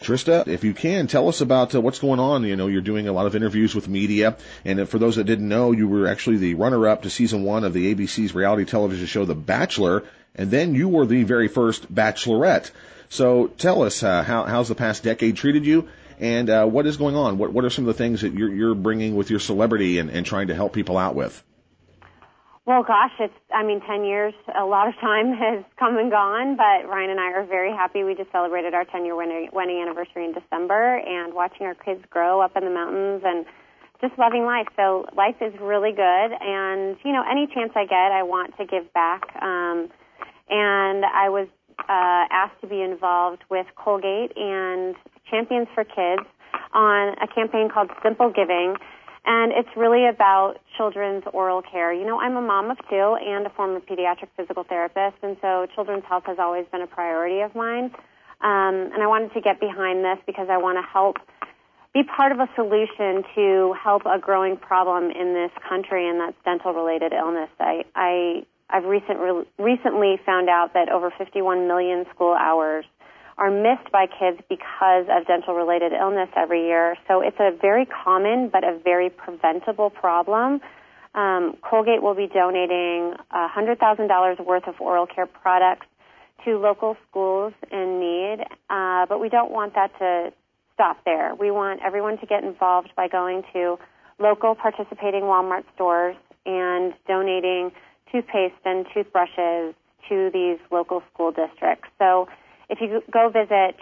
Trista, if you can, tell us about what's going on. You know, you're doing a lot of interviews with media, and for those that didn't know, you were actually the runner-up to season 1 of the ABC's reality television show, The Bachelor, and then you were the very first Bachelorette. So tell us, how's the past decade treated you, and what is going on? What are some of the things that you're bringing with your celebrity and trying to help people out with? Well, gosh, 10 years, a lot of time has come and gone, but Ryan and I are very happy. We just celebrated our 10-year wedding anniversary in December, and watching our kids grow up in the mountains and just loving life. So life is really good, and, you know, any chance I get, I want to give back. And I was asked to be involved with Colgate and Champions for Kids on a campaign called Simple Giving. And it's really about children's oral care. You know, I'm a mom of 2 and a former pediatric physical therapist, and so children's health has always been a priority of mine. And I wanted to get behind this because I want to help be part of a solution to help a growing problem in this country, and that's dental-related illness. I've recently found out that over 51 million school hours are missed by kids because of dental-related illness every year. So it's a very common but a very preventable problem. Colgate will be donating $100,000 worth of oral care products to local schools in need, but we don't want that to stop there. We want everyone to get involved by going to local participating Walmart stores and donating toothpaste and toothbrushes to these local school districts. So if you go visit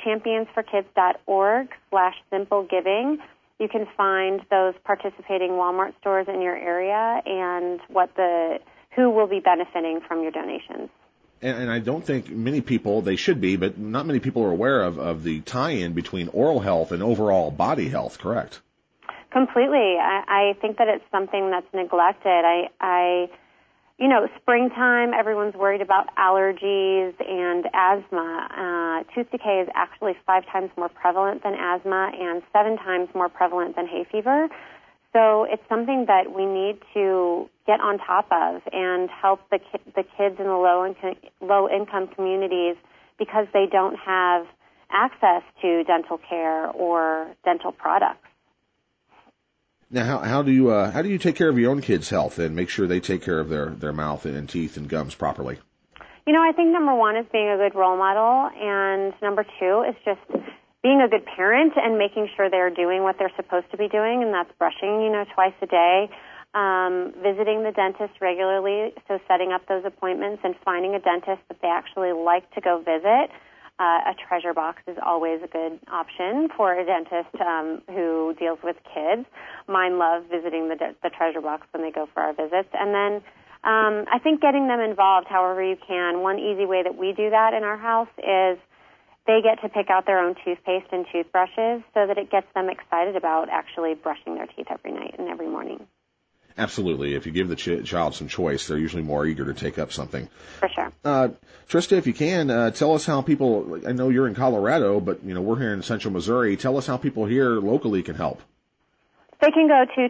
championsforkids.org/simplegiving, you can find those participating Walmart stores in your area and who will be benefiting from your donations. And I don't think many people, they should be, but not many people are aware of the tie-in between oral health and overall body health, correct? Completely. I think that it's something that's neglected. You know, springtime, everyone's worried about allergies and asthma. Tooth decay is actually 5 times more prevalent than asthma and 7 times more prevalent than hay fever. So it's something that we need to get on top of and help the kids in the low-income communities because they don't have access to dental care or dental products. Now, how do you take care of your own kids' health and make sure they take care of their mouth and teeth and gums properly? You know, I think number 1 is being a good role model, and number 2 is just being a good parent and making sure they're doing what they're supposed to be doing, and that's brushing, you know, twice a day, visiting the dentist regularly, so setting up those appointments and finding a dentist that they actually like to go visit. A treasure box is always a good option for a dentist who deals with kids. Mine love visiting the treasure box when they go for our visits. And then I think getting them involved however you can. One easy way that we do that in our house is they get to pick out their own toothpaste and toothbrushes so that it gets them excited about actually brushing their teeth every night and every morning. Absolutely. If you give the child some choice, they're usually more eager to take up something. For sure. Trista, if you can, tell us how people, I know you're in Colorado, but, you know, we're here in central Missouri. Tell us how people here locally can help. They can go to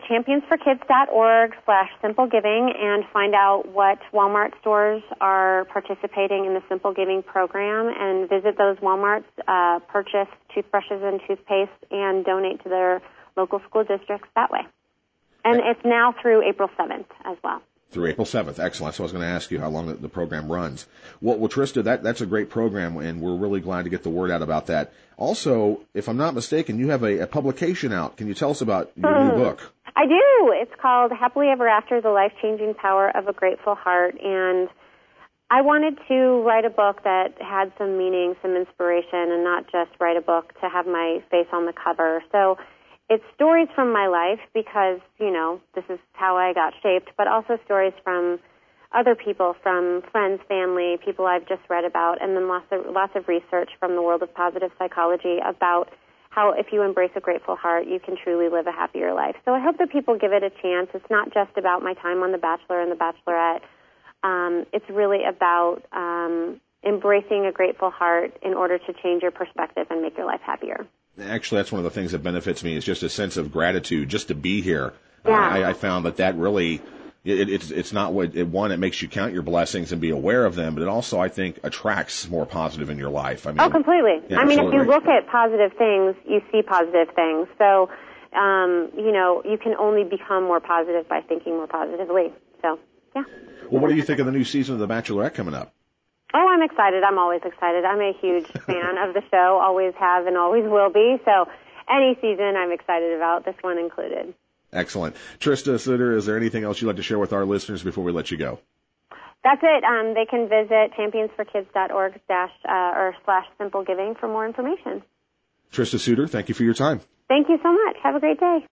championsforkids.org/simplegiving and find out what Walmart stores are participating in the Simple Giving program and visit those Walmarts, purchase toothbrushes and toothpaste, and donate to their local school districts that way. And it's now through April 7th as well. Through April 7th. Excellent. So I was going to ask you how long the program runs. Well, Trista, that's a great program, and we're really glad to get the word out about that. Also, if I'm not mistaken, you have a publication out. Can you tell us about your new book? I do. It's called Happily Ever After, The Life-Changing Power of a Grateful Heart. And I wanted to write a book that had some meaning, some inspiration, and not just write a book to have my face on the cover. So it's stories from my life because, you know, this is how I got shaped, but also stories from other people, from friends, family, people I've just read about, and then lots of research from the world of positive psychology about how if you embrace a grateful heart, you can truly live a happier life. So I hope that people give it a chance. It's not just about my time on The Bachelor and The Bachelorette. It's really about embracing a grateful heart in order to change your perspective and make your life happier. Actually, that's one of the things that benefits me is just a sense of gratitude just to be here. Yeah. I found that really it's not what it makes you count your blessings and be aware of them, but it also, I think, attracts more positive in your life. I mean, completely. Yeah, I mean, if absolutely. you look at positive things, you see positive things. So, you can only become more positive by thinking more positively. So, yeah. Well, what do you think of the new season of The Bachelorette coming up? Oh, I'm excited. I'm always excited. I'm a huge fan of the show, always have and always will be. So any season I'm excited about, this one included. Excellent. Trista Suter, is there anything else you'd like to share with our listeners before we let you go? That's it. They can visit championsforkids.org / simple giving for more information. Trista Suter, thank you for your time. Thank you so much. Have a great day.